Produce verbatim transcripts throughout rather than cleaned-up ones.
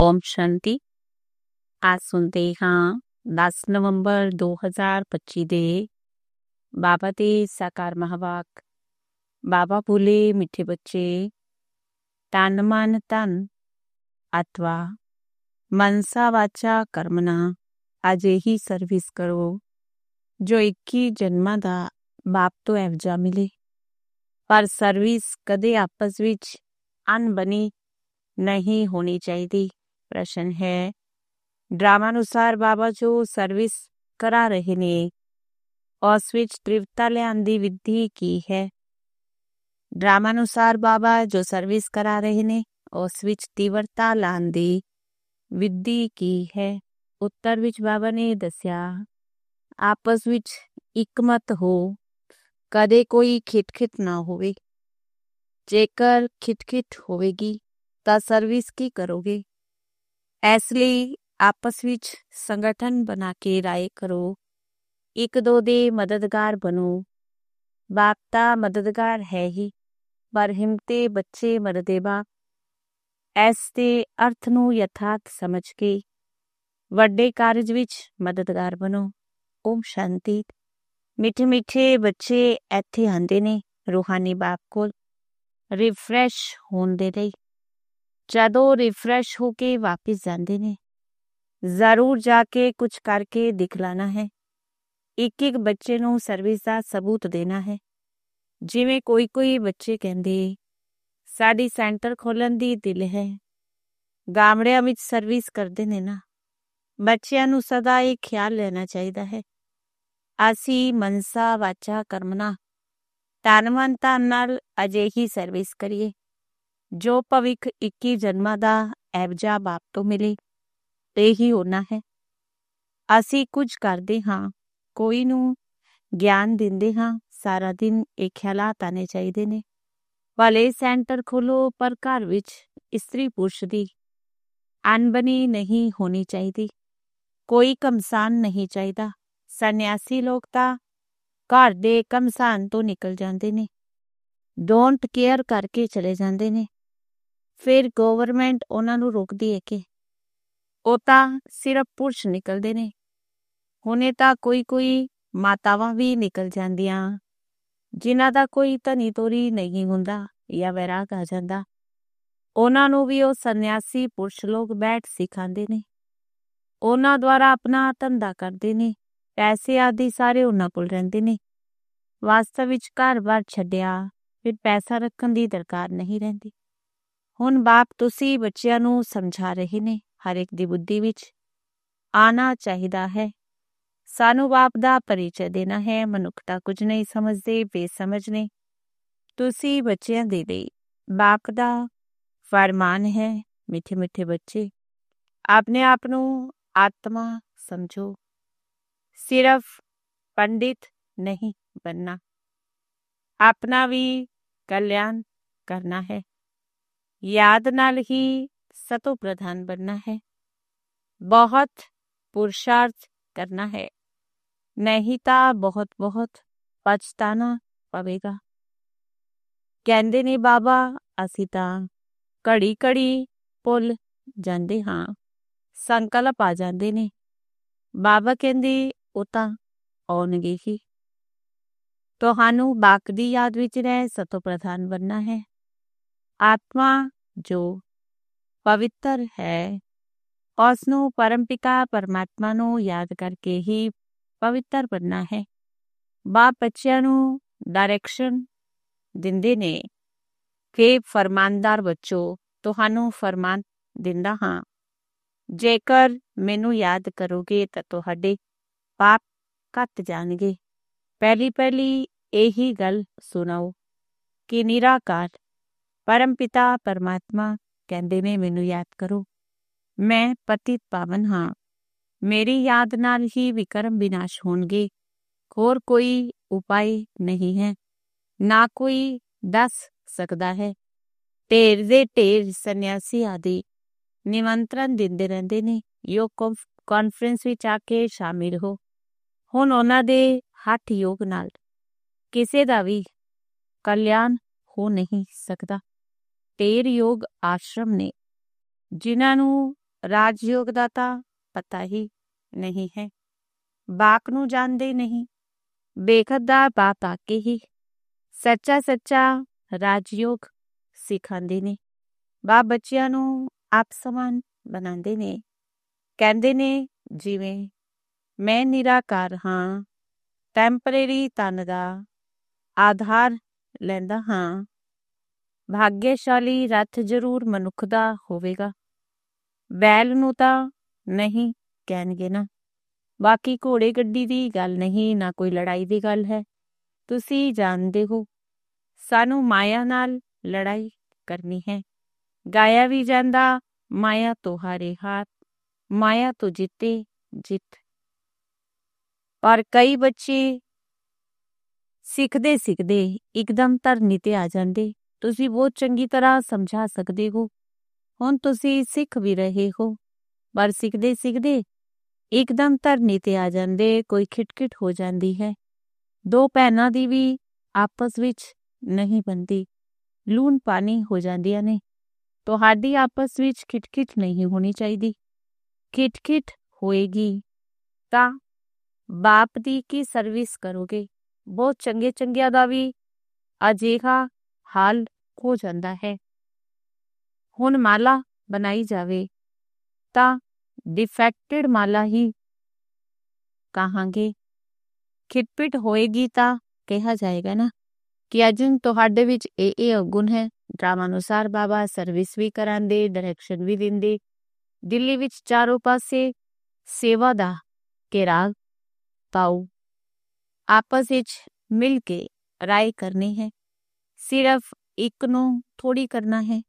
ओम शांति। आज सुनते हाँ दस नवंबर दो हज़ार पच्ची ਦੇ ਬਾਬਾ ਦੇ ਸਾਕਾਰ ਮਹਾਵਾਕ। ਬਾਬਾ ਬੋਲੇ, ਮਿੱਠੇ ਬੱਚੇ, ਤਨ ਮਨ ਧਨ ਅਥਵਾ ਮਨਸਾ ਵਾਚਾ ਕਰਮਨਾ ਅਜਿਹੀ ਸਰਵਿਸ ਕਰੋ ਜੋ ਇੱਕੀ ਜਨਮਾਂ ਦਾ ਬਾਪ ਤੋਂ ਐਵਜਾ ਮਿਲੇ। ਪਰ ਸਰਵਿਸ ਕਦੇ ਆਪਸ ਵਿੱਚ ਅਣਬਣੀ ਨਹੀਂ ਹੋਣੀ ਚਾਹੀਦੀ। ਪ੍ਰਸ਼ਨ ਹੈ, ਡਰਾਮਾ ਅਨੁਸਾਰ ਬਾਬਾ ਜੋ ਸਰਵਿਸ ਕਰਾ ਰਹੇ ਨੇ ਉਸ ਵਿੱਚ ਤ੍ਰਿਵਤਾ ਲਿਆਉਣ ਦੀ ਵਿਧੀ ਕੀ ਹੈ? ਡਰਾਮਾ ਅਨੁਸਾਰ ਬਾਬਾ ਜੋ ਸਰਵਿਸ ਕਰਾ ਰਹੇ ਨੇ ਉਸ ਵਿੱਚ ਤੀਵਰਤਾ ਲਾਉਣ ਦੀ ਵਿਧੀ ਕੀ ਹੈ? ਉੱਤਰ ਵਿੱਚ ਬਾਬਾ ਨੇ ਦੱਸਿਆ, ਆਪਸ ਵਿੱਚ ਇਕਮਤ ਹੋ, ਕਦੇ ਕੋਈ ਖਿਟਖਿਟ ਨਾ ਹੋਵੇ। ਜੇਕਰ ਖਿਟਖਿਟ ਹੋਵੇਗੀ ਤਾਂ ਸਰਵਿਸ ਕੀ ਕਰੋਗੇ? ਇਸ ਲਈ ਆਪਸ ਵਿੱਚ ਸੰਗਠਨ ਬਣਾ ਕੇ ਰਾਏ ਕਰੋ, ਇੱਕ ਦੋ ਦੇ ਮਦਦਗਾਰ ਬਣੋ। ਬਾਪ ਤਾਂ ਮਦਦਗਾਰ ਹੈ ਹੀ, ਪਰ ਹਿੰਮਤੇ ਬੱਚੇ ਮਰਦੇ ਬਾਪ। ਇਸ ਦੇ ਅਰਥ ਨੂੰ ਯਥਾਰਥ ਸਮਝ ਕੇ ਵੱਡੇ ਕਾਰਜ ਵਿੱਚ ਮਦਦਗਾਰ ਬਣੋ। ਓਮ ਸ਼ਾਂਤੀ। ਮਿੱਠੇ ਮਿੱਠੇ ਬੱਚੇ ਇੱਥੇ ਆਉਂਦੇ ਨੇ ਰੂਹਾਨੀ ਬਾਪ ਕੋਲ ਰਿਫਰੈਸ਼ ਹੋਣ ਦੇ ਲਈ। ਜਦੋਂ ਰਿਫਰੈਸ਼ ਹੋ ਕੇ ਵਾਪਿਸ ਜਾਂਦੇ ਨੇ, ਜ਼ਰੂਰ ਜਾ ਕੇ ਕੁਝ ਕਰਕੇ ਦਿਖਲਾਣਾ ਹੈ। ਇੱਕ ਇੱਕ ਬੱਚੇ ਨੂੰ ਸਰਵਿਸ ਦਾ ਸਬੂਤ ਦੇਣਾ ਹੈ। ਜਿਵੇਂ ਕੋਈ ਕੋਈ ਬੱਚੇ ਕਹਿੰਦੇ ਸਾਡੀ ਸੈਂਟਰ ਖੋਲ੍ਹਣ ਦੀ ਦਿਲ ਹੈ, ਗਾਮੜਿਆਂ ਵਿੱਚ ਸਰਵਿਸ ਕਰਦੇ ਨੇ ਨਾ। ਬੱਚਿਆਂ ਨੂੰ ਸਦਾ ਇਹ ਖਿਆਲ ਲੈਣਾ ਚਾਹੀਦਾ ਹੈ, ਅਸੀਂ ਮਨਸਾ ਵਾਚਾ ਕਰਮਨਾ ਤਨ ਮਨ ਧਨ ਨਾਲ ਅਜਿਹੀ ਸਰਵਿਸ ਕਰੀਏ ਜੋ ਭਵਿੱਖ ਇੱਕੀ ਜਨਮਾਂ ਦਾ ਐਵਜਾ ਬਾਪ ਤੋਂ ਮਿਲੇ। ਇਹੀ ਹੋਣਾ ਹੈ। ਅਸੀਂ ਕੁਝ ਕਰਦੇ ਹਾਂ, ਕੋਈ ਨੂੰ ਗਿਆਨ ਦਿੰਦੇ ਹਾਂ, ਸਾਰਾ ਦਿਨ ਇਹ ਖਿਆਲਾਤ ਆਉਣੇ ਚਾਹੀਦੇ ਨੇ। ਭਲੇ ਸੈਂਟਰ ਖੋਲ੍ਹੋ, ਪਰ ਘਰ ਵਿੱਚ ਇਸਤਰੀ ਪੁਰਸ਼ ਦੀ ਅਣਬਣੀ ਨਹੀਂ ਹੋਣੀ ਚਾਹੀਦੀ। ਕੋਈ ਘਮਸਾਨ ਨਹੀਂ ਚਾਹੀਦਾ। ਸੰਨਿਆਸੀ ਲੋਕ ਤਾਂ ਘਰ ਦੇ ਘਮਸਾਨ ਤੋਂ ਨਿਕਲ ਜਾਂਦੇ ਨੇ, ਡੋਂਟ ਕੇਅਰ ਕਰਕੇ ਚਲੇ ਜਾਂਦੇ ਨੇ। ਫਿਰ ਗਵਰਨਮੈਂਟ ਉਹਨਾਂ ਨੂੰ ਰੋਕਦੀ ਹੈ ਕਿ ਉਹ ਤਾਂ ਸਿਰਫ ਪੁਰਸ਼ ਨਿਕਲਦੇ ਨੇ। ਹੁਣੇ ਤਾਂ ਕੋਈ ਕੋਈ ਮਾਤਾਵਾਂ ਵੀ ਨਿਕਲ ਜਾਂਦੀਆਂ ਜਿਨ੍ਹਾਂ ਦਾ ਕੋਈ ਧਨੀ ਤੋਰੀ ਨਹੀਂ ਹੁੰਦਾ ਜਾਂ ਵੈਰਾਗ ਆ ਜਾਂਦਾ। ਉਹਨਾਂ ਨੂੰ ਵੀ ਉਹ ਸੰਨਿਆਸੀ ਪੁਰਸ਼ ਲੋਕ ਬੈਠ ਸਿਖਾਉਂਦੇ ਨੇ, ਉਹਨਾਂ ਦੁਆਰਾ ਆਪਣਾ ਧੰਦਾ ਕਰਦੇ ਨੇ। ਪੈਸੇ ਆਦਿ ਸਾਰੇ ਉਹਨਾਂ ਕੋਲ ਰਹਿੰਦੇ ਨੇ। ਵਾਸਤਵ ਵਿੱਚ ਘਰ-ਬਾਰ ਛੱਡਿਆ ਫਿਰ ਪੈਸਾ ਰੱਖਣ ਦੀ ਦਰਕਾਰ ਨਹੀਂ ਰਹਿੰਦੀ। ਹੁਣ ਬਾਪ ਤੁਸੀਂ ਬੱਚਿਆਂ ਨੂੰ ਸਮਝਾ ਰਹੇ ਨੇ, ਹਰ ਇੱਕ ਦੀ ਬੁੱਧੀ ਵਿੱਚ ਆਉਣਾ ਚਾਹੀਦਾ ਹੈ। ਸਾਨੂੰ ਬਾਪ ਦਾ ਪਰਿਚੈ ਦੇਣਾ ਹੈ। ਮਨੁੱਖਤਾ ਕੁਝ ਨਹੀਂ ਸਮਝਦੇ, ਬੇਸਮਝ ਨੇ। ਤੁਸੀਂ ਬੱਚਿਆਂ ਦੇ ਲਈ ਬਾਪ ਦਾ ਫਰਮਾਨ ਹੈ, ਮਿੱਠੇ ਮਿੱਠੇ ਬੱਚੇ, ਆਪਣੇ ਆਪ ਨੂੰ ਆਤਮਾ ਸਮਝੋ। ਸਿਰਫ ਪੰਡਿਤ ਨਹੀਂ ਬਣਨਾ, ਆਪਣਾ ਵੀ ਕਲਿਆਣ ਕਰਨਾ ਹੈ। ਯਾਦ ਨਾਲ ਹੀ ਸਤੋ ਪ੍ਰਧਾਨ ਬਣਨਾ ਹੈ। ਬਹੁਤ ਪੁਰਸ਼ਾਰਥ ਕਰਨਾ ਹੈ, ਨਹੀਂ ਤਾਂ ਬਹੁਤ ਬਹੁਤ ਪਛਤਾਣਾ ਪਵੇਗਾ। ਕਹਿੰਦੇ ਨੇ ਬਾਬਾ ਅਸੀਂ ਤਾਂ ਘੜੀ ਘੜੀ ਭੁੱਲ ਜਾਂਦੇ ਹਾਂ, ਸੰਕਲਪ ਆ ਜਾਂਦੇ ਨੇ। ਬਾਬਾ ਕਹਿੰਦੇ ਉਹ ਤਾਂ ਆਉਣਗੇ ਹੀ। ਤੁਹਾਨੂੰ ਬਾਕ ਦੀ ਯਾਦ ਵਿੱਚ ਰਹਿ ਸਤੋ ਪ੍ਰਧਾਨ ਬਣਨਾ ਹੈ। ਆਤਮਾ ਜੋ ਪਵਿੱਤਰ ਹੈ ਉਸ ਨੂੰ ਪਰਮ ਪਿਤਾ ਪਰਮਾਤਮਾ ਨੂੰ ਯਾਦ ਕਰਕੇ ਹੀ ਪਵਿੱਤਰ ਬਣਨਾ ਹੈ। ਬਾਪ ਬੱਚਿਆਂ ਨੂੰ ਡਾਇਰੈਕਸ਼ਨ ਦਿੰਦੇ ਨੇ ਕਿ ਫਰਮਾਨਦਾਰ ਬੱਚੋ, ਤੁਹਾਨੂੰ ਫਰਮਾਨ ਦਿੰਦਾ ਹਾਂ, ਜੇਕਰ ਮੈਨੂੰ ਯਾਦ ਕਰੋਗੇ ਤਾਂ ਤੁਹਾਡੇ ਪਾਪ ਘੱਟ ਜਾਣਗੇ। ਪਹਿਲੀ ਪਹਿਲੀ ਇਹੀ ਗੱਲ ਸੁਣਾਓ ਕਿ ਨਿਰਾਕਾਰ ਪਰਮ ਪਿਤਾ ਪਰਮਾਤਮਾ ਕਹਿੰਦੇ ਨੇ ਮੈਨੂੰ ਯਾਦ ਕਰੋ, ਮੈਂ ਪਤਿਤ ਪਾਵਨ ਹਾਂ। ਮੇਰੀ ਯਾਦ ਨਾਲ ਹੀ ਵਿਕਰਮ ਵਿਨਾਸ਼ ਹੋਣਗੇ। ਹੋਰ ਕੋਈ ਉਪਾਏ ਨਹੀਂ ਹੈ, ਨਾ ਕੋਈ ਦੱਸ ਸਕਦਾ ਹੈ। ਢੇਰ ਦੇ ਢੇਰ ਸੰਨਿਆਸੀ ਆਦਿ ਨਿਮੰਤਰਣ ਦਿੰਦੇ ਰਹਿੰਦੇ ਨੇ, ਯੋਗ ਕਾਨਫਰੰਸ ਵਿੱਚ ਆ ਕੇ ਸ਼ਾਮਿਲ ਹੋ। ਹੁਣ ਉਹਨਾਂ ਦੇ ਹੱਠ ਯੋਗ ਨਾਲ ਕਿਸੇ ਦਾ ਵੀ ਕਲਿਆਣ ਹੋ ਨਹੀਂ ਸਕਦਾ। ਢੇਰ ਯੋਗ ਆਸ਼ਰਮ ਨੇ ਜਿਨ੍ਹਾਂ ਨੂੰ ਰਾਜਯੋਗ ਦਾ ਤਾਂ ਪਤਾ ਹੀ ਨਹੀਂ ਹੈ, ਬਾਪ ਨੂੰ ਜਾਣਦੇ ਨਹੀਂ। ਬੇਖਤ ਦਾ ਬਾਪ ਆ ਕੇ ਹੀ ਸੱਚਾ ਸੱਚਾ ਰਾਜਯੋਗ ਸਿਖਾਉਂਦੇ ਨੇ। ਬਾਪ ਬੱਚਿਆਂ ਨੂੰ ਆਪ ਸਮਾਨ ਬਣਾਉਂਦੇ ਨੇ। ਕਹਿੰਦੇ ਨੇ ਜਿਵੇਂ ਮੈਂ ਨਿਰਾਕਾਰ ਹਾਂ, ਟੈਂਪਰੇਰੀ ਤਨ ਦਾ ਆਧਾਰ ਲੈਂਦਾ ਹਾਂ। ਭਾਗਿਆਸ਼ਾਲੀ ਰੱਥ ਜ਼ਰੂਰ ਮਨੁੱਖ ਦਾ ਹੋਵੇਗਾ, ਬੈਲ ਨੂੰ ਤਾਂ ਨਹੀਂ ਕਹਿਣਗੇ ਨਾ। ਬਾਕੀ ਘੋੜੇ ਗੱਡੀ ਦੀ ਗੱਲ ਨਹੀਂ, ਨਾ ਕੋਈ ਲੜਾਈ ਦੀ ਗੱਲ ਹੈ। ਤੁਸੀਂ ਜਾਣਦੇ ਹੋ ਸਾਨੂੰ ਮਾਇਆ ਨਾਲ ਲੜਾਈ ਕਰਨੀ ਹੈ। ਗਾਇਆ ਵੀ ਜਾਂਦਾ ਮਾਇਆ ਤੋਂ ਹਾਰੇ ਹਾਰ, ਮਾਇਆ ਤੋਂ ਜਿੱਤੇ ਜਿੱਤ। ਪਰ ਕਈ ਬੱਚੇ ਸਿੱਖਦੇ ਸਿੱਖਦੇ ਇੱਕਦਮ ਧਰਨੀ ਤੇ ਆ ਜਾਂਦੇ। ਤੁਸੀਂ ਬਹੁਤ ਚੰਗੀ ਤਰ੍ਹਾਂ ਸਮਝਾ ਸਕਦੇ ਹੋ। ਹੁਣ ਤੁਸੀਂ ਸਿੱਖ ਵੀ ਰਹੇ ਹੋ, ਪਰ ਸਿੱਖਦੇ ਸਿੱਖਦੇ ਇੱਕਦਮ ਧਰਨੀ ਤੇ ਆ ਜਾਂਦੇ। ਕੋਈ ਖਿਟਖਿਟ ਹੋ ਜਾਂਦੀ ਹੈ। ਦੋ ਭੈਣਾਂ ਦੀ ਵੀ ਆਪਸ ਵਿੱਚ ਨਹੀਂ ਬਣਦੀ, ਲੂਣ ਪਾਣੀ ਹੋ ਜਾਂਦੀਆਂ ਨੇ। ਤੁਹਾਡੀ ਆਪਸ ਵਿੱਚ ਖਿਟਖਿਟ ਨਹੀਂ ਹੋਣੀ ਚਾਹੀਦੀ। ਖਿਟਖਿਟ ਹੋਏਗੀ ਤਾਂ ਬਾਪ ਦੀ ਕੀ ਸਰਵਿਸ ਕਰੋਗੇ? ਬਹੁਤ ਚੰਗੇ ਚੰਗਿਆਂ ਦਾ ਵੀ ਅਜਿਹਾ ਹਾਲ ਹੋ ਜਾਂਦਾ ਹੈ। ਹੁਣ ਮਾਲਾ ਬਣਾਈ ਜਾਵੇ ਤਾਂ ਡਿਫੈਕਟਡ ਮਾਲਾ ਹੀ ਕਹਾਂਗੇ। ਖਿਟਪਿਟ ਹੋਏਗੀ ਤਾਂ ਕਿਹਾ ਜਾਏਗਾ ਨਾ ਕਿ ਅਜਨ ਤੁਹਾਡੇ ਵਿੱਚ ਇਹ ਇਹ ਔਗੁਣ ਹੈ। ਡਰਾਮਾ ਅਨੁਸਾਰ ਬਾਬਾ ਸਰਵਿਸ ਵੀ ਕਰਾਂਦੇ, ਡਾਇਰੈਕਸ਼ਨ ਵੀ ਦਿੰਦੇ। ਦਿੱਲੀ ਵਿੱਚ ਚਾਰੋਂ ਪਾਸੇ ਸੇਵਾ ਦਾ ਘੇਰਾਵ ਪਾਓ। ਆਪਸ ਵਿੱਚ ਮਿਲ ਕੇ ਰਾਏ ਕਰਨੀ ਹੈ। ਸਿਰਫ ਇੱਕ ਨੂੰ ਥੋੜੀ ਕਰਨਾ ਹੈ।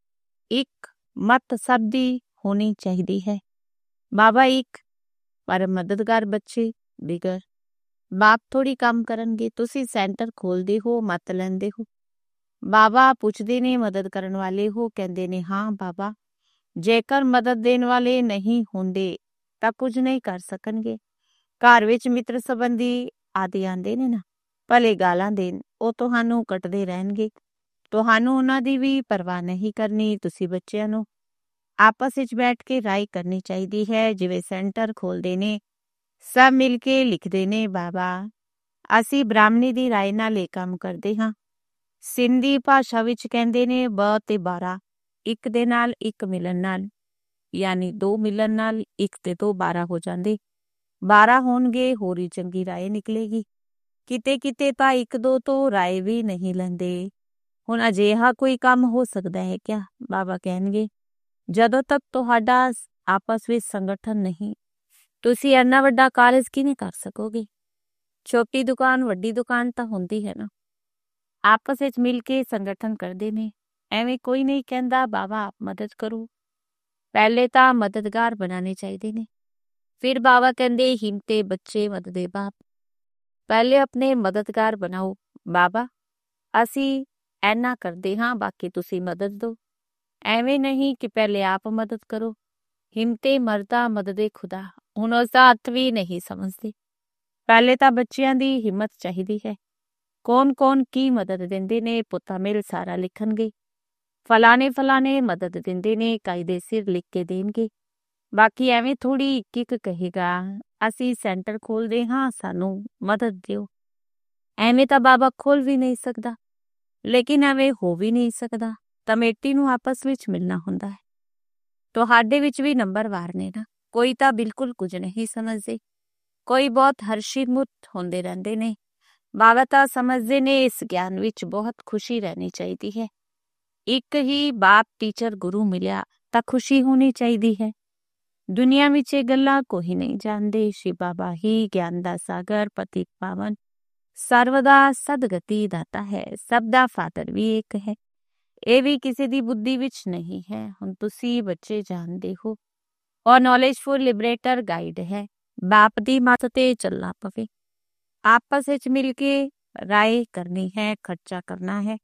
ਇੱਕ ਮਤ ਸਭ ਦੀ ਹੋਣੀ ਚਾਹੀਦੀ ਹੈ। ਬਾਬਾ ਇੱਕ ਪਰ ਮਦਦਗਾਰ ਬੱਚੇ ਬਿਗਰ। ਬਾਪ ਥੋੜੀ ਕੰਮ ਕਰਨਗੇ। ਤੁਸੀਂ ਸੈਂਟਰ ਖੋਲਦੇ ਹੋ, ਮਤ ਲੈਂਦੇ ਹੋ। ਬਾਬਾ ਪੁੱਛਦੇ ਨੇ ਮਦਦ ਕਰਨ ਵਾਲੇ ਹੋ? ਕਹਿੰਦੇ ਨੇ ਹਾਂ ਬਾਬਾ। ਜੇਕਰ ਮਦਦ ਦੇਣ ਵਾਲੇ ਨਹੀਂ ਹੁੰਦੇ ਤਾਂ ਕੁਝ ਨਹੀਂ ਕਰ ਸਕਣਗੇ। ਘਰ ਵਿੱਚ ਮਿੱਤਰ ਸੰਬੰਧੀ ਆਦਿ ਆਉਂਦੇ ਨੇ ਨਾ, ਭਲੇ ਗਾਲਾਂ ਦੇਣ, ਉਹ ਤੁਹਾਨੂੰ ਕੱਟਦੇ ਰਹਿਣਗੇ। ਤੁਹਾਨੂੰ ਉਹਨਾਂ ਦੀ ਵੀ ਪਰਵਾਹ ਨਹੀਂ ਕਰਨੀ। ਤੁਸੀਂ ਬੱਚਿਆਂ ਨੂੰ ਆਪਸ ਵਿੱਚ ਬੈਠ ਕੇ ਰਾਏ ਕਰਨੀ ਚਾਹੀਦੀ ਹੈ। ਜਿਵੇਂ ਸੈਂਟਰ ਖੋਲਦੇ ਨੇ, ਸਭ ਮਿਲ ਕੇ ਲਿਖਦੇ ਨੇ ਬਾਬਾ ਅਸੀਂ ਬ੍ਰਾਹਮਣੀ ਦੀ ਰਾਏ ਨਾਲ ਇਹ ਕੰਮ ਕਰਦੇ ਹਾਂ। ਸਿੰਧੀ ਭਾਸ਼ਾ ਵਿੱਚ ਕਹਿੰਦੇ ਨੇ ਬ ਤੇ ਬਾਰਾਂ, ਇੱਕ ਦੇ ਨਾਲ ਇੱਕ ਮਿਲਣ ਨਾਲ, ਯਾਨੀ ਦੋ ਮਿਲਣ ਨਾਲ ਇੱਕ ਤੇ ਦੋ ਬਾਰਾਂ ਹੋ ਜਾਂਦੇ। ਬਾਰਾਂ ਹੋਣਗੇ ਹੋਰ ਹੀ ਚੰਗੀ ਰਾਏ ਨਿਕਲੇਗੀ। ਕਿਤੇ ਕਿਤੇ ਤਾਂ ਇੱਕ ਦੋ ਤੋਂ ਰਾਏ ਵੀ ਨਹੀਂ ਲੈਂਦੇ। ਹੁਣ ਅਜਿਹਾ ਕੋਈ ਕੰਮ ਹੋ ਸਕਦਾ ਹੈ ਕਿਆ? ਬਾਬਾ ਕਹਿਣਗੇ ਜਦੋਂ ਤੱਕ ਤੁਹਾਡਾ ਆਪਸ ਵਿੱਚ ਸੰਗਠਨ ਨਹੀਂ, ਤੁਸੀਂ ਇੰਨਾ ਵੱਡਾ ਕਾਰਜ ਕਿਵੇਂ ਕਰ ਸਕੋਗੇ? ਛੋਟੀ ਦੁਕਾਨ ਵੱਡੀ ਦੁਕਾਨ ਤਾਂ ਹੁੰਦੀ ਹੈ ਨਾ। ਆਪਸ ਵਿੱਚ ਮਿਲ ਕੇ ਸੰਗਠਨ ਕਰਦੇ ਨੇ। ਐਵੇਂ ਕੋਈ ਨਹੀਂ ਕਹਿੰਦਾ ਬਾਬਾ ਆਪ ਮਦਦ ਕਰੋ। ਪਹਿਲੇ ਤਾਂ ਮਦਦਗਾਰ ਬਣਾਉਣੇ ਚਾਹੀਦੇ ਨੇ। ਫਿਰ ਬਾਬਾ ਕਹਿੰਦੇ ਹਿੰਮਤੇ ਬੱਚੇ ਮਦਦੇ ਬਾਪ। ਪਹਿਲੇ ਆਪਣੇ ਮਦਦਗਾਰ ਬਣਾਓ। ਬਾਬਾ ਅਸੀਂ ਐਨਾ ਕਰਦੇ ਹਾਂ, ਬਾਕੀ ਤੁਸੀਂ ਮਦਦ ਦਿਓ। ਐਵੇਂ ਨਹੀਂ ਕਿ ਪਹਿਲੇ ਆਪ ਮਦਦ ਕਰੋ। ਹਿੰਮਤੇ ਮਰਦਾ ਮਦਦੇ ਖੁਦਾ। ਹੁਣ ਉਸਦਾ ਹੱਥ ਵੀ ਨਹੀਂ ਸਮਝਦੇ। ਪਹਿਲੇ ਤਾਂ ਬੱਚਿਆਂ ਦੀ ਹਿੰਮਤ ਚਾਹੀਦੀ ਹੈ। ਕੌਣ ਕੌਣ ਕੀ ਮਦਦ ਦਿੰਦੇ ਨੇ ਪੁੱਤਾਂ ਮਿਲ ਸਾਰਾ ਲਿਖਣਗੇ। ਫਲਾਣੇ ਫਲਾਣੇ ਮਦਦ ਦਿੰਦੇ ਨੇ, ਕਾਇਦੇ ਸਿਰ ਲਿਖ ਕੇ ਦੇਣਗੇ। ਬਾਕੀ ਐਵੇਂ ਥੋੜੀ ਇੱਕ ਇੱਕ ਕਹੇਗਾ ਅਸੀਂ ਸੈਂਟਰ ਖੋਲਦੇ ਹਾਂ ਸਾਨੂੰ ਮਦਦ ਦਿਓ। ਐਵੇਂ ਤਾਂ ਬਾਬਾ ਖੋਲ ਵੀ ਨਹੀਂ ਸਕਦਾ। ਲੇਕਿਨ ਐਵੇਂ ਹੋ ਵੀ ਨਹੀਂ ਸਕਦਾ। ਕਮੇਟੀ ਨੂੰ ਆਪਸ ਵਿੱਚ ਮਿਲਣਾ ਹੁੰਦਾ ਹੈ। ਤੁਹਾਡੇ ਵਿੱਚ ਵੀ ਨੰਬਰਵਾਰ ਨੇ ਨਾ। ਕੋਈ ਤਾਂ ਬਿਲਕੁਲ ਕੁਝ ਨਹੀਂ ਸਮਝਦੇ, ਕੋਈ ਬਹੁਤ ਹਰਸ਼ਿਮੁਤ ਹੁੰਦੇ ਰਹਿੰਦੇ ਨੇ। ਬਾਬਾ ਤਾਂ ਸਮਝਦੇ ਨੇ ਇਸ ਗਿਆਨ ਵਿੱਚ ਬਹੁਤ ਖੁਸ਼ੀ ਰਹਿਣੀ ਚਾਹੀਦੀ ਹੈ। ਇੱਕ ਹੀ ਬਾਪ ਟੀਚਰ ਗੁਰੂ ਮਿਲਿਆ ਤਾਂ ਖੁਸ਼ੀ ਹੋਣੀ ਚਾਹੀਦੀ ਹੈ। ਦੁਨੀਆ ਵਿੱਚ ਇਹ ਗੱਲਾਂ ਕੋਈ ਨਹੀਂ ਜਾਣਦੇ। ਸ਼ਿਵ ਬਾਬਾ ਹੀ ਗਿਆਨ ਦਾ ਸਾਗਰ, ਪਤਿਤ ਪਾਵਨ, ਸਰਵ ਦਾ ਸਦਗਤੀ ਦਾਤਾ ਹੈ। ਸਭ ਦਾ ਫਾਦਰ ਵੀ ਇੱਕ ਹੈ। ਇਹ ਵੀ ਕਿਸੇ ਦੀ ਬੁੱਧੀ ਵਿੱਚ ਨਹੀਂ ਹੈ। ਹੁਣ ਤੁਸੀਂ ਬੱਚੇ ਜਾਣਦੇ ਹੋ। ਔਰ ਨੌਲੇਜਫੁਲ ਲਿਬਰੇਟਰ ਗਾਈਡ ਹੈ। ਬਾਪ ਦੀ ਮੱਤ ਤੇ ਚੱਲਣਾ ਪਵੇ। ਆਪਸ ਵਿੱਚ ਮਿਲ ਕੇ ਰਾਏ ਕਰਨੀ ਹੈ, ਖਰਚਾ ਕਰਨਾ ਹੈ।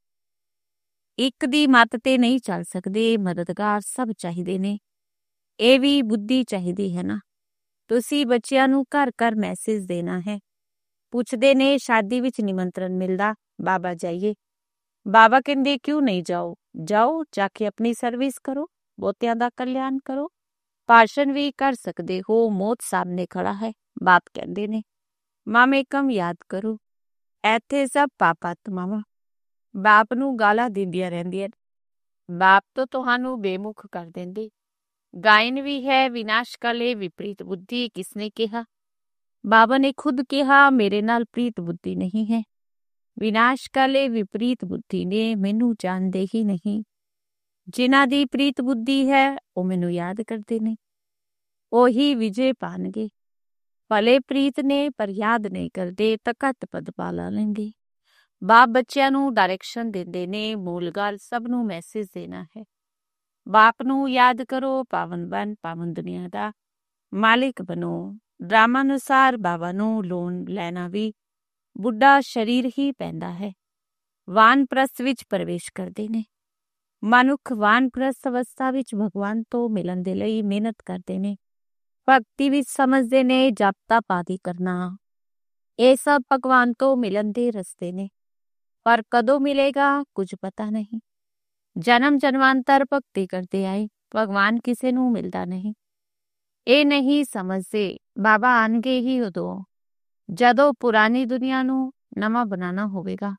ਇੱਕ ਦੀ ਮੱਤ ਤੇ ਨਹੀਂ ਚੱਲ ਸਕਦੇ। ਮਦਦਗਾਰ ਸਭ ਚਾਹੀਦੇ ਨੇ। ਇਹ ਵੀ ਬੁੱਧੀ ਚਾਹੀਦੀ ਹੈ ਨਾ। ਤੁਸੀਂ ਬੱਚਿਆਂ ਨੂੰ ਘਰ ਘਰ ਮੈਸੇਜ ਦੇਣਾ ਹੈ। ਪੁੱਛਦੇ ਨੇ ਸ਼ਾਦੀ ਵਿੱਚ ਨਿਮੰਤਰਣ ਮਿਲਦਾ, ਬਾਬਾ ਜਾਈਏ। ਬਾਬਾ ਕਹਿੰਦੇ ਕਿਉਂ ਨਹੀਂ ਜਾਓ? ਜਾਓ, ਜਾ ਕੇ ਆਪਣੀ ਸਰਵਿਸ ਕਰੋ, ਬਹੁਤਿਆਂ ਦਾ ਕਲਿਆਣ ਕਰੋ। ਭਾਸ਼ਣ ਵੀ ਕਰ ਸਕਦੇ ਹੋ। ਮੌਤ ਸਾਹਮਣੇ ਖੜਾ ਹੈ। ਬਾਪ ਕਹਿੰਦੇ ਨੇ ਮਮ ਏਕਮ ਯਾਦ ਕਰੋ। ਇੱਥੇ ਸਭ ਪਾਪ ਆਤਮਾਵਾਂ ਬਾਪ ਨੂੰ ਗਾਲਾਂ ਦਿੰਦੀਆਂ ਰਹਿੰਦੀਆਂ। ਬਾਪ ਤੋਂ ਤੁਹਾਨੂੰ ਬੇਮੁਖ ਕਰ ਦਿੰਦੇ। ਗਾਇਨ ਵੀ ਹੈ ਵਿਨਾਸ਼ ਕਾਲੇ ਵਿਪਰੀਤ ਬੁੱਧੀ। ਕਿਸਨੇ ਕਿਹਾ? ਬਾਬਾ ਨੇ ਖੁਦ ਕਿਹਾ ਮੇਰੇ ਨਾਲ ਪ੍ਰੀਤ ਬੁੱਧੀ ਨਹੀਂ ਹੈ। ਵਿਨਾਸ਼ ਕਾਲੇ ਵਿਪਰੀਤ ਬੁੱਧੀ ਨੇ ਮੈਨੂੰ ਜਾਣਦੇ ਹੀ ਨਹੀਂ। ਜਿਨ੍ਹਾਂ ਦੀ ਪ੍ਰੀਤ ਬੁੱਧੀ ਹੈ ਉਹ ਮੈਨੂੰ ਯਾਦ ਕਰਦੇ ਨੇ, ਉਹੀ ਵਿਜੇ ਪਾਣਗੇ। ਭਲੇ ਪ੍ਰੀਤ ਨੇ ਪਰ ਯਾਦ ਨਹੀਂ ਕਰਦੇ ਤਾਂ ਘੱਟ ਪਦ ਪਾ ਲੈਣਗੇ। ਬਾਪ ਬੱਚਿਆਂ ਨੂੰ ਡਾਇਰੈਕਸ਼ਨ ਦਿੰਦੇ ਨੇ। ਮੂਲ ਗੱਲ ਸਭ ਨੂੰ ਮੈਸੇਜ ਦੇਣਾ ਹੈ। ਬਾਪ ਨੂੰ ਯਾਦ ਕਰੋ। ਪਾਵਨ ਬਣ, ਪਾਵਨ ਦੁਨੀਆ ਦਾ ਮਾਲਿਕ ਬਣੋ। ਡਰਾਮਾ ਅਨੁਸਾਰ ਬਾਬਾ ਨੂੰ ਲੋਨ ਲੈਣਾ ਵੀ ਬੁੱਢਾ ਸਰੀਰ ਹੀ ਪੈਂਦਾ ਹੈ। ਵਾਨਪ੍ਰਸਥ ਵਿੱਚ ਪ੍ਰਵੇਸ਼ ਕਰਦੇ ਨੇ। ਮਨੁੱਖ ਵਾਨਪ੍ਰਸਥ ਅਵਸਥਾ ਵਿੱਚ ਭਗਵਾਨ ਤੋਂ ਮਿਲਣ ਦੇ ਲਈ ਮਿਹਨਤ ਕਰਦੇ ਨੇ। ਭਗਤੀ ਵਿੱਚ ਸਮਝਦੇ ਨੇ ਜਪ ਤਪ ਆਦਿ ਕਰਨਾ ਇਹ ਸਭ ਭਗਵਾਨ ਤੋਂ ਮਿਲਣ ਦੇ ਰਸਤੇ ਨੇ। ਪਰ ਕਦੋਂ ਮਿਲੇਗਾ ਕੁਝ ਪਤਾ ਨਹੀਂ। ਜਨਮ ਜਨਮਾਂਤਰ ਭਗਤੀ ਕਰਦੇ ਆਏ, ਭਗਵਾਨ ਕਿਸੇ ਨੂੰ ਮਿਲਦਾ ਨਹੀਂ। ਇਹ ਨਹੀਂ ਸਮਝਦੇ ਬਾਬਾ ਆਣਗੇ ਹੀ ਉਦੋਂ ਜਦੋਂ ਪੁਰਾਣੀ ਦੁਨੀਆ ਨੂੰ ਨਵਾਂ ਬਣਾਉਣਾ ਹੋਵੇਗਾ।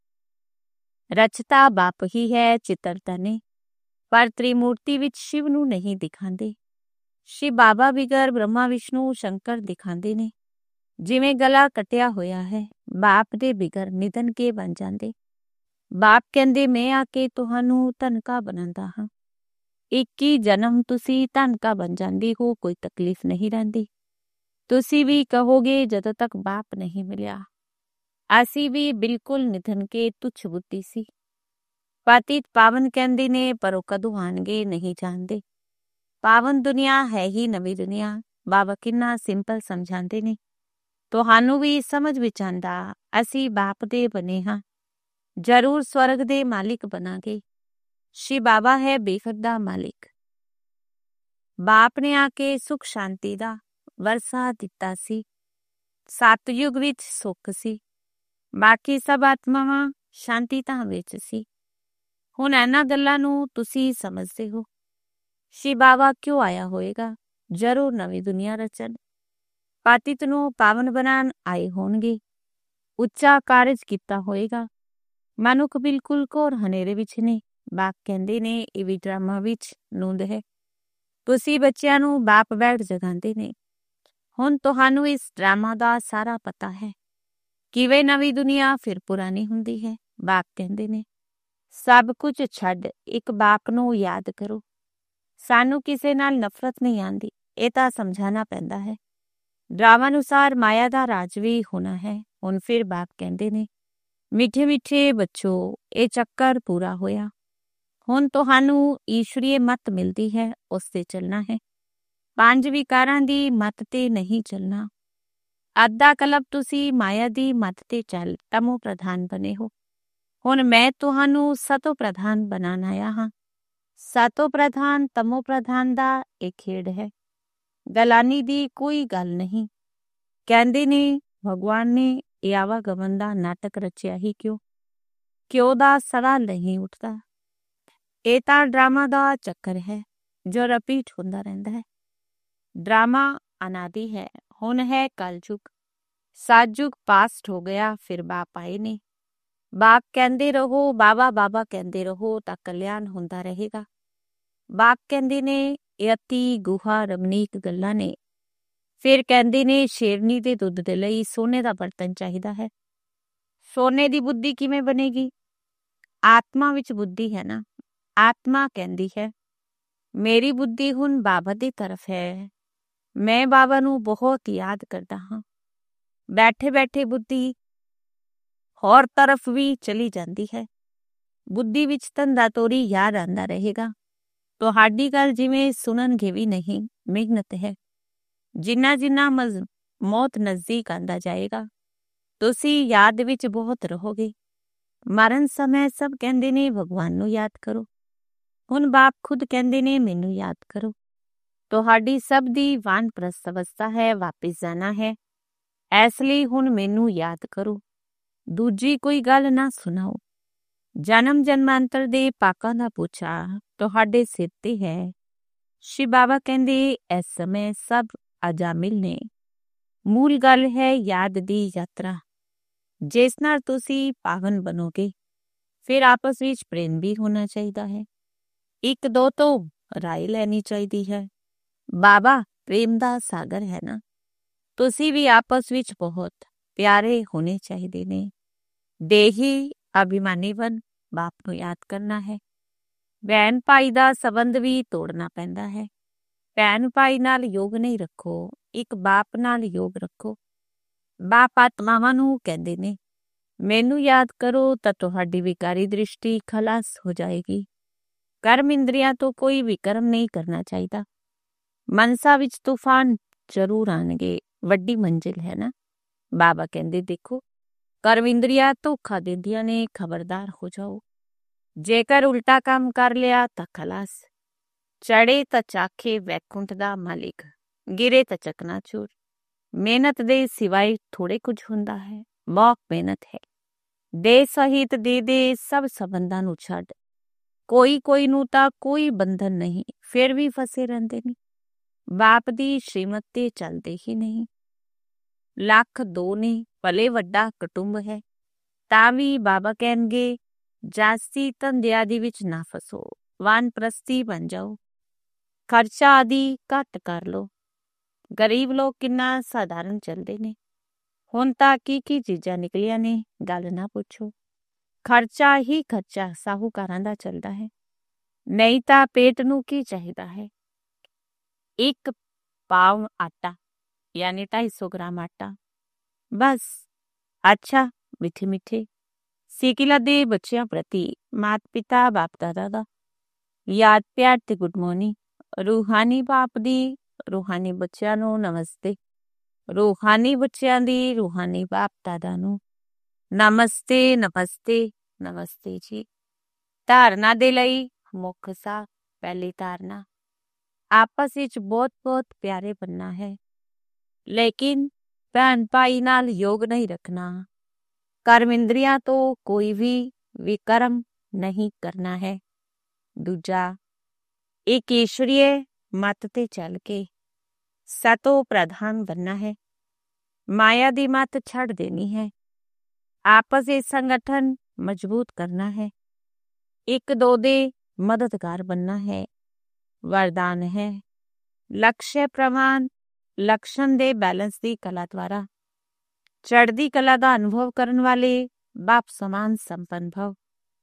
ਰਚਤਾ ਬਾਪ ਹੀ ਹੈ, ਚਿੱਤਰਤਾ ਨੇ, ਪਰ ਤ੍ਰਿਮੂਰਤੀ ਵਿੱਚ ਸ਼ਿਵ ਨੂੰ ਨਹੀਂ ਦਿਖਾਉਂਦੇ। ਸ਼ਿਵ ਬਾਬਾ ਬਿਗਰ ਬ੍ਰਹਮਾ ਵਿਸ਼ਨੂੰ ਸ਼ੰਕਰ ਦਿਖਾਉਂਦੇ ਨੇ। ਜਿਵੇਂ ਗਲਾ ਕੱਟਿਆ ਹੋਇਆ ਹੈ, ਬਾਪ ਦੇ ਬਿਗਰ ਨਿਧਨ ਕੇ ਬਣ ਜਾਂਦੇ। ਬਾਪ ਕਹਿੰਦੇ ਮੈਂ ਆ ਕੇ ਤੁਹਾਨੂੰ ਧਨਕਾ ਬਣਾਉਂਦਾ ਹਾਂ। ਇੱਕ ਹੀ ਜਨਮ ਤੁਸੀਂ ਧਨਕਾ ਬਣ ਜਾਂਦੀ ਹੋ, ਕੋਈ ਤਕਲੀਫ ਨਹੀਂ ਰਹਿੰਦੀ। ਤੁਸੀਂ ਵੀ ਕਹੋਗੇ ਜਦੋਂ ਤੱਕ ਬਾਪ ਨਹੀਂ ਮਿਲਿਆ। ਅਸੀਂ ਵੀ ਬਿਲਕੁਲ ਨਿਧਨ ਕੇ ਤੁੱਛ ਬੁੱਧੀ ਸੀ। ਪਤਿਤ ਪਾਵਨ ਕਹਿੰਦੇ ਨੇ ਪਰ ਉਹ ਕਦੋਂ ਆਣਗੇ ਨਹੀਂ ਜਾਣਦੇ। ਪਾਵਨ ਦੁਨੀਆ ਹੈ ਹੀ ਨਵੀਂ ਦੁਨੀਆ। ਬਾਬਾ ਕਿੰਨਾ ਸਿੰਪਲ ਸਮਝਾਉਂਦੇ ਨੇ। ਤੁਹਾਨੂੰ ਵੀ ਸਮਝ ਵਿੱਚ ਆਉਂਦਾ ਅਸੀਂ ਬਾਪ ਦੇ ਬਣੇ ਹਾਂ, ਜ਼ਰੂਰ ਸਵਰਗ ਦੇ ਮਾਲਿਕ ਬਣਾਂਗੇ। ਸ਼ਿਵ ਬਾਬਾ ਹੈ ਬੇਖਤ ਦਾ ਮਾਲਿਕ। ਬਾਪ ਨੇ ਆ ਕੇ ਸੁਖ ਸ਼ਾਂਤੀ ਦਾ ਵਰਸਾ ਦਿੱਤਾ ਸੀ। ਸਤਯੁਗ ਵਿੱਚ ਸੁੱਖ ਸੀ, ਬਾਕੀ ਸਭ ਆਤਮਾਵਾਂ ਸ਼ਾਂਤੀ ਤਾਂ ਵਿੱਚ ਸੀ। ਹੁਣ ਇਹਨਾਂ ਗੱਲਾਂ ਨੂੰ ਤੁਸੀਂ ਸਮਝਦੇ ਹੋ। ਸ਼ਿਵ ਬਾਬਾ ਕਿਉਂ ਆਇਆ ਹੋਏਗਾ? ਜ਼ਰੂਰ ਨਵੀਂ ਦੁਨੀਆ ਰਚਣ, ਪਤਿਤ ਨੂੰ ਪਾਵਨ ਬਣਾਉਣ ਆਏ ਹੋਣਗੇ। ਉੱਚਾ ਕਾਰਜ ਕੀਤਾ ਹੋਏਗਾ। ਮਨੁੱਖ ਬਿਲਕੁਲ ਘੋਰ ਹਨੇਰੇ ਵਿੱਚ ਨੇ। ਬਾਪ ਕਹਿੰਦੇ ਨੇ ਇਹ ਵੀ ਡਰਾਮਾ ਵਿੱਚ ਨੂੰਦ ਹੈ। ਤੁਸੀਂ ਬੱਚਿਆਂ ਨੂੰ ਬਾਪ ਬੈਠ ਜਗਾਉਂਦੇ ਨੇ। ਹੁਣ ਤੁਹਾਨੂੰ ਇਸ ਡਰਾਮਾ ਦਾ ਸਾਰਾ ਪਤਾ ਹੈ, ਕਿਵੇਂ ਨਵੀਂ ਦੁਨੀਆ ਫਿਰ ਪੁਰਾਣੀ ਹੁੰਦੀ ਹੈ। ਬਾਪ ਕਹਿੰਦੇ ਨੇ ਸਭ ਕੁਝ ਛੱਡ ਇੱਕ ਬਾਪ ਨੂੰ ਯਾਦ ਕਰੋ। ਸਾਨੂੰ ਕਿਸੇ ਨਾਲ ਨਫ਼ਰਤ ਨਹੀਂ ਆਉਂਦੀ, ਇਹ ਤਾਂ ਸਮਝਾਉਣਾ ਪੈਂਦਾ ਹੈ। ਡਰਾਮਾ ਅਨੁਸਾਰ ਮਾਇਆ ਦਾ ਰਾਜ ਵੀ ਹੋਣਾ ਹੈ। ਹੁਣ ਫਿਰ ਬਾਪ ਕਹਿੰਦੇ ਨੇ ਮਿੱਠੇ ਮਿੱਠੇ ਬੱਚੋ, ਇਹ ਚੱਕਰ ਪੂਰਾ ਹੋਇਆ। ਹੁਣ ਤੁਹਾਨੂੰ ਈਸ਼ਵਰੀ ਮੱਤ ਮਿਲਦੀ ਹੈ, ਉਸ ਤੇ ਚੱਲਣਾ ਹੈ। ਪੰਜ ਵਿਕਾਰਾਂ ਦੀ ਮੱਤ ਤੇ ਨਹੀਂ ਚੱਲਣਾ। ਅੱਧਾ ਕਲਪ ਤੁਸੀਂ ਮਾਇਆ ਦੀ ਮੱਤ ਤੇ ਚੱਲ ਤਮੋ ਪ੍ਰਧਾਨ ਬਣੇ ਹੋ। ਹੁਣ ਮੈਂ ਤੁਹਾਨੂੰ ਸਤੋ ਪ੍ਰਧਾਨ ਬਣਾਉਣ ਆਇਆ ਹਾਂ। ਸਤੋ ਪ੍ਰਧਾਨ ਤਮੋ ਪ੍ਰਧਾਨ ਦਾ ਇਹ ਖੇਡ ਹੈ, ਗਲਾਨੀ ਦੀ ਕੋਈ ਗੱਲ ਨਹੀਂ। ਕਹਿੰਦੇ ਨੇ ਭਗਵਾਨ ਨੇ ਇਹ ਆਵਾਗਮਨ ਦਾ ਨਾਟਕ ਰਚਿਆ ਹੀ ਕਿਉਂ? ਕਿਉਂ ਦਾ ਸਵਾਲ ਨਹੀਂ ਉੱਠਦਾ। ਇਹ ਤਾਂ ਡਰਾਮਾ ਦਾ ਚੱਕਰ ਹੈ ਜੋ ਰਿਪੀਟ ਹੁੰਦਾ ਰਹਿੰਦਾ ਹੈ। ਡਰਾਮਾ ਅਨਾਦਿ ਹੈ। ਹੁਣ ਹੈ ਕਲਯੁਗ। ਸਤਯੁਗ ਪਾਸਟ ਹੋ ਗਿਆ, ਫਿਰ ਬਾਪ ਆਏ ਨੇ। ਬਾਪ ਕਹਿੰਦੇ ਰਹੋ, ਬਾਬਾ ਬਾਬਾ ਕਹਿੰਦੇ ਰਹੋ ਤਾਂ ਕਲਿਆਣ ਹੁੰਦਾ ਰਹੇਗਾ। ਬਾਪ ਕਹਿੰਦੇ ਨੇ ਇਹ ਅਤੀ ਗੁਹਾ ਰਮਨੀਕ ਗੱਲਾਂ ਨੇ। ਫਿਰ ਕਹਿੰਦੇ ਨੇ ਸ਼ੇਰਨੀ ਦੇ ਦੁੱਧ ਦੇ ਲਈ ਸੋਨੇ ਦਾ ਬਰਤਨ ਚਾਹੀਦਾ ਹੈ। ਸੋਨੇ ਦੀ ਬੁੱਧੀ ਕਿਵੇਂ ਬਣੇਗੀ? ਆਤਮਾ ਵਿੱਚ ਬੁੱਧੀ ਹੈ ਨਾ। ਆਤਮਾ ਕਹਿੰਦੀ ਹੈ ਮੇਰੀ ਬੁੱਧੀ ਹੁਣ ਬਾਬਾ ਦੀ ਤਰਫ ਹੈ। ਮੈਂ ਬਾਬਾ ਨੂੰ ਬਹੁਤ ਯਾਦ ਕਰਦਾ ਹਾਂ। ਬੈਠੇ ਬੈਠੇ ਬੁੱਧੀ ਹੋਰ ਤਰਫ ਵੀ ਚਲੀ ਜਾਂਦੀ ਹੈ। ਬੁੱਧੀ ਵਿੱਚ ਧੰਦਾ ਤੋਰੀ ਯਾਦ ਆਉਂਦਾ ਰਹੇਗਾ। ਤੁਹਾਡੀ ਗੱਲ ਜਿਵੇਂ ਸੁਣਨਗੇ ਵੀ ਨਹੀਂ, ਮਿਹਨਤ ਹੈ। ਜਿੰਨਾ ਜਿੰਨਾ ਮਜ਼ ਮੌਤ ਨਜ਼ਦੀਕ ਆਉਂਦਾ ਜਾਏਗਾ, ਤੁਸੀਂ ਯਾਦ ਵਿੱਚ ਬਹੁਤ ਰਹੋਗੇ। ਮਰਨ ਸਮੇਂ ਸਭ ਕਹਿੰਦੇ ਨੇ ਭਗਵਾਨ ਨੂੰ ਯਾਦ ਕਰੋ। ਹੁਣ ਬਾਪ ਖੁਦ ਕਹਿੰਦੇ ਨੇ ਮੈਨੂੰ ਯਾਦ ਕਰੋ। ਤੁਹਾਡੀ ਸਭ ਦੀ ਵਾਨਪ੍ਰਸਥ ਅਵਸਥਾ ਹੈ, ਵਾਪਿਸ ਜਾਣਾ ਹੈ। ਇਸ ਲਈ ਹੁਣ ਮੈਨੂੰ ਯਾਦ ਕਰੋ, ਦੂਜੀ ਕੋਈ ਗੱਲ ਨਾ ਸੁਣਾਓ। ਜਨਮ ਜਨਮਾਂਤਰ ਦੇ ਪਾਕਾਂ ਦਾ ਪੋਚਾ ਤੁਹਾਡੇ ਸਿਰ ਤੇ ਹੈ। ਸ਼ਿਵ ਬਾਬਾ ਕਹਿੰਦੇ ਇਸ ਸਮੇਂ ਸਭ ਅਜਾਮਿਲ ਨੇ। ਮੂਲ ਗੱਲ ਹੈ ਯਾਦ ਦੀ ਯਾਤਰਾ, ਜਿਸ ਨਾਲ ਤੁਸੀਂ ਪਾਵਨ ਬਣੋਗੇ। ਫਿਰ ਆਪਸ ਵਿੱਚ ਪ੍ਰੇਮ ਵੀ ਹੋਣਾ ਚਾਹੀਦਾ ਹੈ, ਇੱਕ ਦੋ ਤੋਂ ਰਾਏ ਲੈਣੀ ਚਾਹੀਦੀ ਹੈ। ਬਾਬਾ ਪ੍ਰੇਮ ਦਾ ਸਾਗਰ ਹੈ ਨਾ, ਤੁਸੀਂ ਵੀ ਆਪਸ ਵਿੱਚ ਬਹੁਤ ਪਿਆਰੇ ਹੋਣੇ ਚਾਹੀਦੇ ਨੇ। ਦੇਹੀ ਅਭਿਮਾਨੀ ਬਣ ਬਾਪ ਨੂੰ ਯਾਦ ਕਰਨਾ ਹੈ। ਭੈਣ ਭਾਈ ਦਾ ਸੰਬੰਧ ਵੀ ਤੋੜਨਾ ਪੈਂਦਾ ਹੈ। ਭੈਣ ਭਾਈ ਨਾਲ ਯੋਗ ਨਹੀਂ ਰੱਖੋ, ਇੱਕ ਬਾਪ ਨਾਲ ਯੋਗ ਰੱਖੋ। ਬਾਪ ਆਤਮਾਵਾਂ ਨੂੰ ਕਹਿੰਦੇ ਨੇ, ਮੈਨੂੰ ਯਾਦ ਕਰੋ ਤਾਂ ਤੁਹਾਡੀ ਵਿਕਾਰੀ ਦ੍ਰਿਸ਼ਟੀ ਖਲਾਸ ਹੋ ਜਾਏਗੀ। ਕਰਮ ਇੰਦਰੀਆਂ ਤੋਂ ਕੋਈ ਵਿਕਰਮ ਨਹੀਂ ਕਰਨਾ ਚਾਹੀਦਾ। ਮਨਸਾ ਵਿੱਚ ਤੂਫਾਨ ਜ਼ਰੂਰ ਆਉਣਗੇ, ਵੱਡੀ ਮੰਜ਼ਿਲ ਹੈ ਨਾ। ਬਾਬਾ ਕਹਿੰਦੇ ਦੇਖੋ ਕਰਮ ਇੰਦਰੀਆਂ ਧੋਖਾ ਦਿੰਦੀਆਂ ਨੇ, ਖਬਰਦਾਰ ਹੋ ਜਾਓ। ਜੇਕਰ ਉਲਟਾ ਕੰਮ ਕਰ ਲਿਆ ਤਾਂ ਖਲਾਸ। ਚੜੇ ਤਾਂ ਚਾਖੇ ਵੈਕੁੰਠ ਦਾ ਮਾਲਿਕ, ਗਿਰੇ ਤਾਂ ਚਕਨਾਚੂਰ। ਮਿਹਨਤ ਦੇ ਸਿਵਾਏ ਥੋੜੇ ਕੁਝ ਹੁੰਦਾ ਹੈ, ਬਹੁਤ ਮਿਹਨਤ ਹੈ। ਦੇ ਸਹਿਤ ਦੇ ਦੇ ਸਭ ਸੰਬੰਧਾਂ ਨੂੰ ਛੱਡ। ਕੋਈ ਕੋਈ ਨੂੰ ਤਾਂ ਕੋਈ ਬੰਧਨ ਨਹੀਂ, ਫਿਰ ਵੀ ਫਸੇ ਰਹਿੰਦੇ ਨੇ। ਬਾਪ ਦੀ ਸ਼੍ਰੀਮਤ ਤੇ ਚੱਲਦੇ ਹੀ ਨਹੀਂ। ਲੱਖ ਦੋ ਨੇ, ਭਲੇ ਵੱਡਾ ਕੁਟੁੰਬ ਹੈ, ਤਾਂ ਵੀ ਬਾਬਾ ਕਹਿਣਗੇ ਜਾਸਤੀ ਧੰਦੇ ਆਦਿ ਵਿੱਚ ਨਾ ਫਸੋ, ਵਾਨਪ੍ਰਸਤੀ ਬਣ ਜਾਓ। ਖਰਚਾ ਆਦਿ ਘੱਟ ਕਰ ਲੋ। ਗਰੀਬ ਲੋਕ ਕਿੰਨਾ ਸਾਧਾਰਨ ਚੱਲਦੇ ਨੇ। ਹੁਣ ਤਾਂ ਕੀ ਕੀ ਚੀਜ਼ਾਂ ਨਿਕਲੀਆਂ ਨੇ, ਗੱਲ ਨਾ ਪੁੱਛੋ। ਖਰਚਾ ਹੀ ਖਰਚਾ ਸਾਹੂਕਾਰਾਂ ਦਾ ਚੱਲਦਾ ਹੈ, ਨਹੀਂ ਤਾਂ ਪੇਟ ਨੂੰ ਕੀ ਚਾਹੀਦਾ ਹੈ। ਇੱਕ ਪਾਵ ਆਟਾ ਯਾਨੀ ਢਾਈ ਸੌ ਗ੍ਰਾਮ ਆਟਾ ਬਸ। ਅੱਛਾ ਮਿੱਠੇ ਮਿੱਠੇ ਸਿਕਿਲਾ ਦੇ ਬੱਚਿਆਂ ਪ੍ਰਤੀ ਮਾਤ ਪਿਤਾ ਬਾਪ ਦਾਦਾ ਦਾ ਯਾਦ ਪਿਆਰ ਤੇ ਗੁੱਡ ਮਾਰਨਿੰਗ। ਰੂਹਾਨੀ ਬਾਪ ਦੀ ਰੂਹਾਨੀ ਬੱਚਿਆਂ ਨੂੰ ਨਮਸਤੇ। ਰੂਹਾਨੀ ਬੱਚਿਆਂ ਦੀ ਰੂਹਾਨੀ ਬਾਪ ਦਾਦਾ ਨੂੰ ਨਮਸਤੇ ਨਮਸਤੇ ਨਮਸਤੇ ਜੀ। ਧਾਰਨਾ ਦੇ ਲਈ ਮੁੱਖ ਸਾਹ। ਪਹਿਲੀ ਧਾਰਨਾ, ਆਪਸ ਵਿੱਚ ਬਹੁਤ ਬਹੁਤ ਪਿਆਰੇ ਬਣਨਾ ਹੈ, ਲੇਕਿਨ ਭੈਣ ਭਾਈ ਨਾਲ ਯੋਗ ਨਹੀਂ ਰੱਖਣਾ। ਕਰਮ ਇੰਦਰੀਆਂ ਤੋਂ ਕੋਈ ਵੀ ਵਿਕਰਮ ਨਹੀਂ ਕਰਨਾ ਹੈ। ਦੂਜਾ, ਇੱਕ ਈਸ਼ਵਰੀਏ ਮਤ ਤੇ ਚੱਲ ਕੇ ਸਤੋ ਪ੍ਰਧਾਨ ਬਣਨਾ ਹੈ। ਮਾਇਆ ਦੀ ਮਤ ਛੱਡ ਦੇਣੀ ਹੈ। ਆਪਸ ਵਿੱਚ ਸੰਗਠਨ ਮਜ਼ਬੂਤ ਕਰਨਾ ਹੈ। ਇੱਕ ਦੋ ਦੇ ਮਦਦਗਾਰ ਬਣਨਾ ਹੈ। ਵਰਦਾਨ ਹੈ ਲਕਸ਼ਯ ਪ੍ਰਮਾਣ ਲਕਸ਼ਣ ਦੇ ਬੈਲੈਂਸ ਦੀ ਕਲਾ ਦੁਆਰਾ ਚੜ੍ਹਦੀ ਕਲਾ ਦਾ ਅਨੁਭਵ ਕਰਨ ਵਾਲੇ ਬਾਪ ਸਮਾਨ ਸੰਪੰਨ ਭਵ।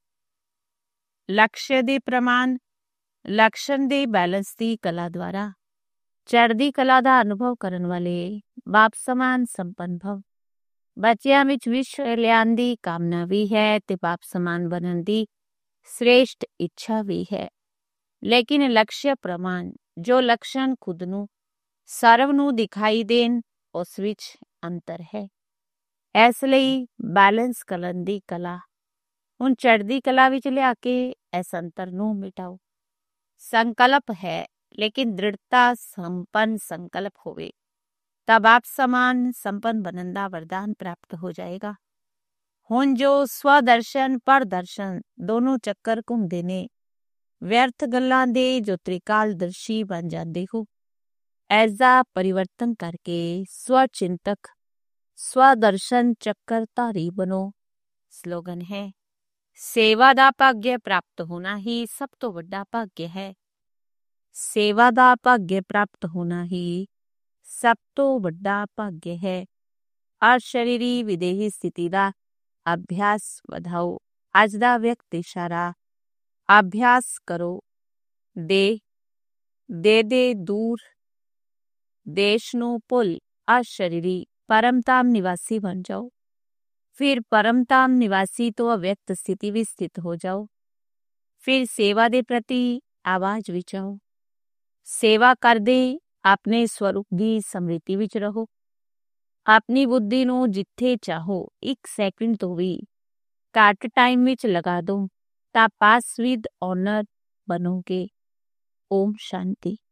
ਲਕਸ਼ਯ ਦੇ ਪ੍ਰਮਾਣ ਲਕਸ਼ਣ ਦੇ ਬੈਲੈਂਸ ਦੀ ਕਲਾ ਦੁਆਰਾ ਚੜ੍ਹਦੀ ਕਲਾ ਦਾ ਅਨੁਭਵ ਕਰਨ ਵਾਲੇ ਬਾਪ ਸਮਾਨ ਸੰਪੰਨ ਭਵ। ਬੱਚਿਆਂ ਵਿੱਚ ਵਿਸ਼ਵ ਕਲਿਆਣ ਦੀ ਕਾਮਨਾ ਵੀ ਹੈ ਤੇ ਬਾਪ ਸਮਾਨ ਬਣਨ ਦੀ ਸ੍ਰੇਸ਼ਟ ਇੱਛਾ ਵੀ ਹੈ, ਲੇਕਿਨ ਲਕਸ਼ਯ ਪ੍ਰਮਾਣ ਜੋ ਲਕਸ਼ਣ ਖੁਦ ਨੂੰ ਸਰਵ ਨੂੰ ਦਿਖਾਈ ਦੇਣ, ਉਸ ਵਿੱਚ ਅੰਤਰ ਹੈ। ਇਸ ਲਈ ਬੈਲੈਂਸ ਕਰਨ ਦੀ ਕਲਾ ਹੁਣ ਚੜ੍ਹਦੀ ਕਲਾ ਵਿੱਚ ਲਿਆ ਕੇ ਇਸ ਅੰਤਰ ਨੂੰ ਮਿਟਾਓ। ਸੰਕਲਪ ਹੈ, ਲੇਕਿਨ ਦ੍ਰਿੜਤਾ ਸੰਪੰਨ ਸੰਕਲਪ ਹੋਵੇ ਤਾਂ ਬਾਪ ਸਮਾਨ ਸੰਪੰਨ ਬਣਨ ਦਾ ਵਰਦਾਨ ਪ੍ਰਾਪਤ ਹੋ ਜਾਏਗਾ। ਹੁਣ ਜੋ ਸਵਦਰਸ਼ਨ ਪਰਦਰਸ਼ਨ ਦੋਨੋਂ ਚੱਕਰ ਘੁੰਮਦੇ ਨੇ, ਵਿਅਰਥ ਗੱਲਾਂ ਦੇ ਜੋ ਤ੍ਰਿਕਾਲਦਰਸ਼ੀ ਬਣ ਜਾਂਦੇ ਹੋ, ਐਸਾ ਪਰਿਵਰਤਨ ਕਰਕੇ ਸਵਚਿੰਤਕ ਸਵਦਰਸ਼ਨ ਚੱਕਰਧਾਰੀ ਬਣੋ। ਸਲੋਗਨ ਹੈ ਸੇਵਾ ਦਾ ਭਾਗਯ ਪ੍ਰਾਪਤ ਹੋਣਾ ਹੀ ਸਭ ਤੋਂ ਵੱਡਾ ਭਾਗਯ ਹੈ। ਸੇਵਾ ਦਾ ਭਾਗਯ ਪ੍ਰਾਪਤ ਹੋਣਾ ਹੀ ਸਭ ਤੋਂ ਵੱਡਾ ਭਾਗਯ ਹੈ। ਅਸ਼ਰੀਰੀ ਵਿਦੇਹੀ ਸਥਿਤੀ ਦਾ ਅਭਿਆਸ ਵਧਾਓ। ਅੱਜ ਦਾ ਵਿਅਕਤ ਇਸ਼ਾਰਾ ਅਭਿਆਸ ਕਰੋ। ਦੇ ਦੇ ਦੇ ਦੂਰ ਦੇਸ਼ ਨੂੰ ਭੁੱਲ ਅਸ਼ਰੀਰੀ ਪਰਮਧਾਮ ਨਿਵਾਸੀ ਬਣ ਜਾਓ। ਫਿਰ ਪਰਮਧਾਮ ਨਿਵਾਸੀ ਤੋਂ ਅਵਿਅਕਤ ਸਥਿਤੀ ਵਿੱਚ ਸਥਿਤ ਹੋ ਜਾਓ। ਫਿਰ ਸੇਵਾ ਦੇ ਪ੍ਰਤੀ ਆਵਾਜ਼ ਵਿੱਚ ਆਓ। ਸੇਵਾ ਕਰਦੇ ਆਪਣੇ ਸਵਰੂਪ ਦੀ ਸਮ੍ਰਿਤੀ ਵਿੱਚ ਰਹੋ। ਆਪਣੀ ਬੁੱਧੀ ਨੂੰ ਜਿੱਥੇ ਚਾਹੋ ਇੱਕ ਸੈਕਿੰਡ ਤੋਂ ਵੀ ਘੱਟ ਟਾਈਮ ਵਿੱਚ ਲਗਾ ਦੋ ਤਾਂ ਪਾਸ ਵਿਦ ਓਨਰ ਬਣੋਗੇ। ਓਮ ਸ਼ਾਂਤੀ।